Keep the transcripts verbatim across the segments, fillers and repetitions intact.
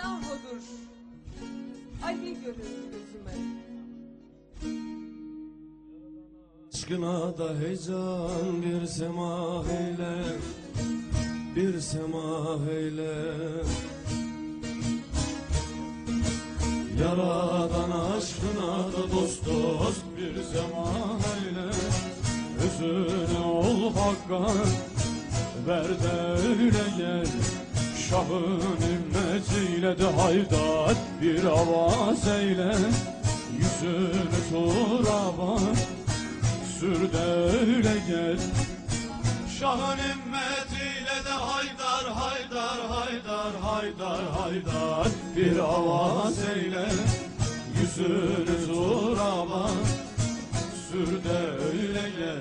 yahudur. Ali görür gözüme. Aşkına da heyecan bir sema eyle, bir sema eyle. Yaradan aşkına da dost dost bir sema eyle. Özüne ol Hakk'a, ver de öyle gel. Şahın ümmetiyle de haydat bir avaz eyle. Yüzünü turaba sür de öyle gel. Şahın ümmetiyle de haydar haydar haydar haydar haydar bir avaz eyle. Yüzünü turaba sür de öyle gel.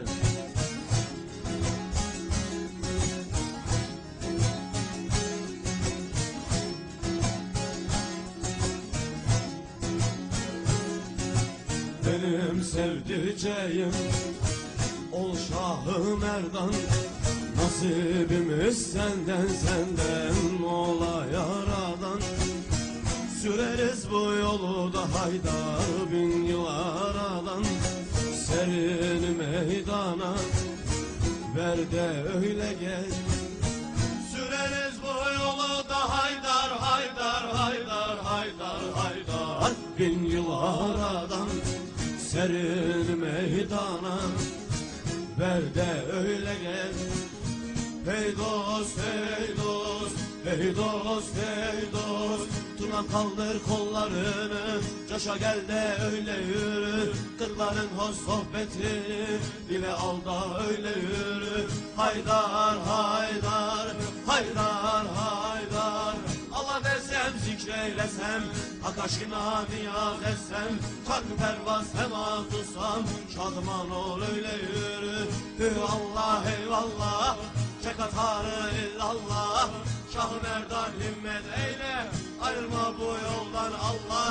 Benim sevdiceğim ol Şah-ı Merdan, nasibimiz senden senden ola yaradan. Süreriz bu yolu da haydar bin yıl aradan. Serin meydana ver de öyle gel. Süreriz bu yolu da haydar haydar haydar haydar haydar bin yıl aradan. Serin meydana ver de öyle gel. Hey dost hey dost hey dost hey dost, Tuna kaldır kollarını, coşa gel de öyle yürü. Kırların hoş sohbetini dile al da öyle yürü. Haydar haydar haydar haydar, Allah desem zikreylesem, hak aşkına niyaz etsem, çarkı pervaz sema tutsam, şadıman ol öyle yürü. Hü Allah eyvallah, çek atarı illallah. Şah-ı Merdan himmet eyle, ayrılma bu yoldan Allah.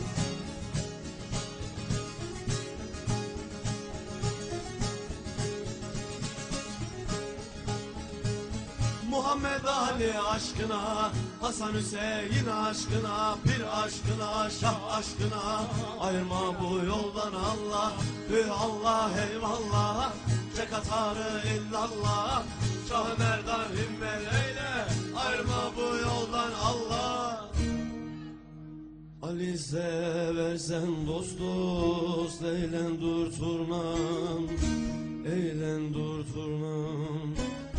Muhammed Ali aşkına, Hasan Hüseyin aşkına, Pir aşkına, Şah aşkına, ayrılma bu yoldan Allah. Hü Allah eyvallah, çek atarı illallah. Şah-ı Merdan himmet eyle, ayrılma bu yoldan Allah. Ali seversen dost dost, eğlen dur turnam, eğlen dur turnam.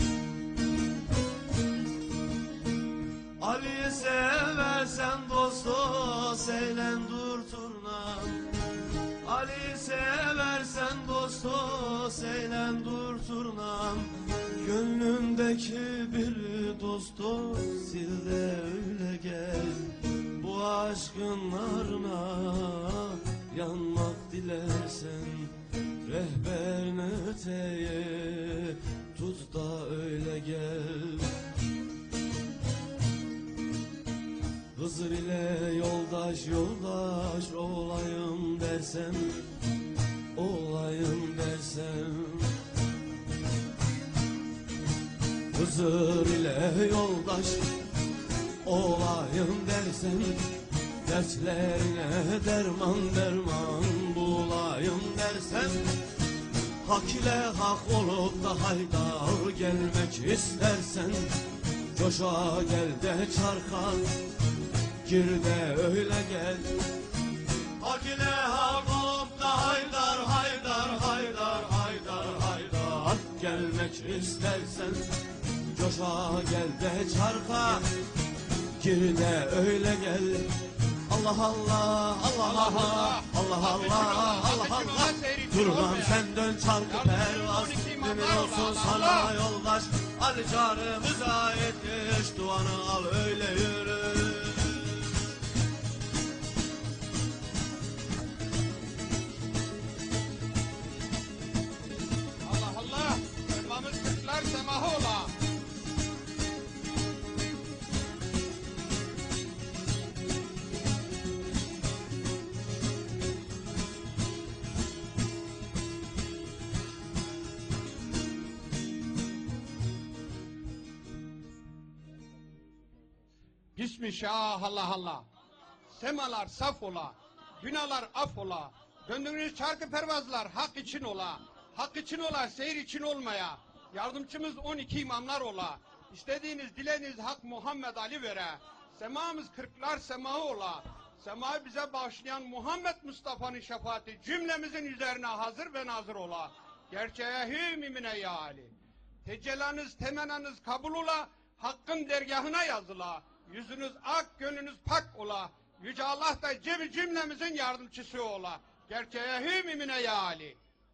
Ali'yi seversen dost dost, eğlen dur turnam. Ali'yi seversen dost dost, eğlen dur turnam. Gönlümdeki bir dost dost, sil de öyle gel. Bu aşkın narına yanmak dilersen, rehberin öteye tut da öyle gel. Hızır ile yoldaş yoldaş olayım dersem, olayım dersem. Hızır ile yoldaş olayım dersem, dertlerine derman derman bulayım dersem. Hak ile hak olup da haydar gelmek istersen, coşa gel de çarka gir de öyle gel. Hak ile hak olup da haydar haydar haydar haydar haydar gelmek istersen, coşa gel de çarka gir de öyle gel. Allah Allah Allah Allah Allah Allah Allah Allah. Durmam sen dön çarkı pervaz, emin olsun sana yoldaş. Ali canımıza yetiş, duanı al öyle yürü. Allah Allah, elmamız kırklar semahı ola. Bismillah Allah Allah. Semalar saf ola, günahlar af ola. Döndüğünüz çarkı pervazlar hak için ola. Hak için ola, seyir için olmaya. Yardımcımız on iki imamlar ola. İstediğiniz, dilediğiniz hak Muhammed Ali vere. Semamız kırklar semahı ola. Semayı bize bağışlayan Muhammed Mustafa'nın şefaati cümlemizin üzerine hazır ve nazır ola. Gerçeğe hü mimine ya Ali. Tecellanız, temenanız kabul ola. Hakkın dergahına yazıla. Yüzünüz ak, gönlünüz pak ola. Yüce Allah da cebi cümlemizin yardımcısı ola. Gerçeğe hü mimine ya Ali.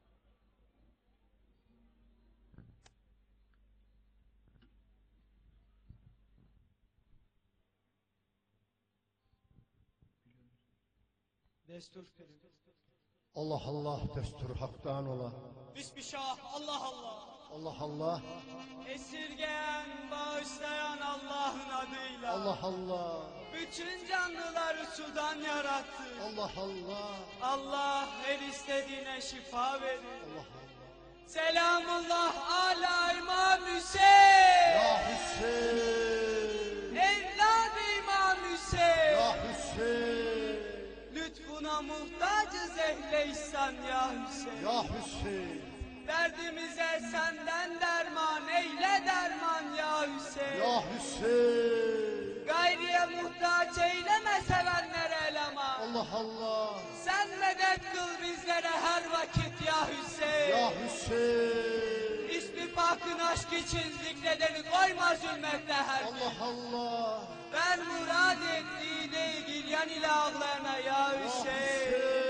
Destur prim. Allah Allah destur haktan ola. Bismillah Allah Allah. Allah Allah. Esirgeyen, bağışlayan Allah'ın adıyla. Allah Allah. Bütün canlıları sudan yarattı. Allah Allah. Allah her istediğine şifa verir. Allah Allah. Selamullah ala İmam Hüseyin. Ya Hüseyin. Evladı İmam Hüseyin. Ya Hüseyin. Lütfuna muhtacız ehle ihsan ya Hüseyin. Ya Hüseyin. Derdimize senden derman eyle derman ya Hüseyin. Ya Hüseyin. Gayriye muhtaç eyleme sevenlere eleman. Allah Allah. Sen medet kıl bizlere her vakit ya Hüseyin. Ya Hüseyin. İsmi pakın aşk için zikredeni koyma zulmette her gün. Allah Allah. Ben murad ettiği değil giryan ilahlarına ya Hüseyin.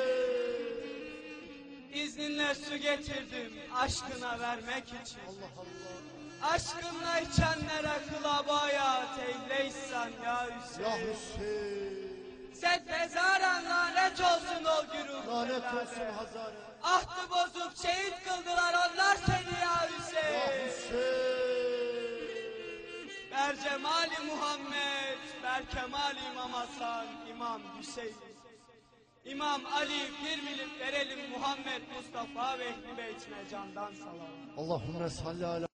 İzninle su getirdim aşkına vermek için. Allah Allah. Aşkınla içenlere kıl abayat eyle ihsan ya Hüseyin. Ya Hüseyin. Sen mezaren lanet olsun o güruh. Lanet olsun Hazare. Ahdı bozup şehit kıldılar onlar seni ya Hüseyin. Ya Hüseyin. Ber cemali Muhammed, ber kemali İmam Hasan, İmam Hüseyin. İmam Ali bir bilip verelim Muhammed Mustafa ve Ehli Beytine candan salam. Allahümme salli ala